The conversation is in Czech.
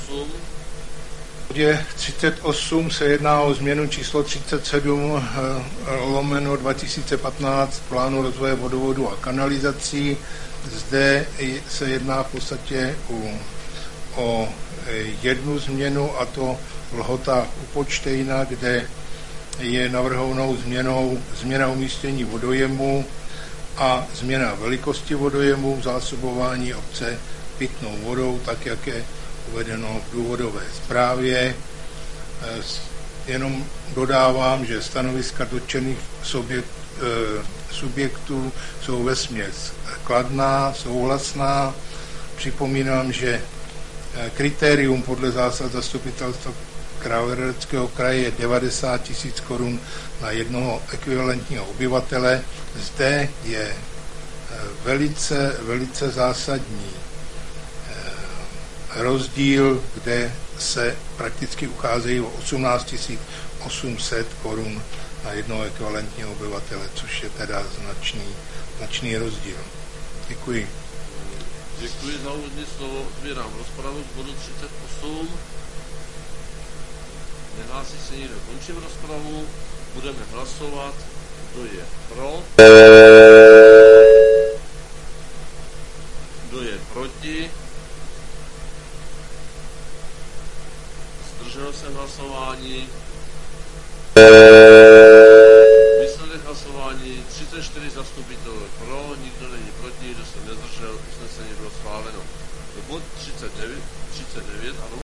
38. V bodě 38 se jedná o změnu číslo 37 lomeno 2015 plánu rozvoje vodovodu a kanalizací. Zde se jedná v podstatě o jednu změnu, a to v Lhotách u Počtejna, kde je navrhovanou změna umístění vodojemu a změna velikosti vodojemu v zásobování obce pitnou vodou, tak jak je uvedeno v důvodové zprávě. Jenom dodávám, že stanoviska dotčených subjektů jsou vesměs kladná, souhlasná. Připomínám, že kritérium podle zásad zastupitelstva Královéhradeckého kraje je 90 000 korun na jednoho ekvivalentního obyvatele. Zde je velice zásadní rozdíl, kde se prakticky ucházejí o 18 800 korun na jednoho ekvivalentního obyvatele, což je teda značný rozdíl. Děkuji. Děkuji za úvodní slovo. Otvírám rozpravu k bodu 38. Nehlásí se nikdo. Končím rozpravu. Budeme hlasovat. Kdo je pro? Kdo je proti? Zdržel jsem hlasování. Výsledek hlasování 34 zastupitelů pro, nikdo není proti, kdo se nezdržel, usnesení bylo schváleno. Bod 39, ano.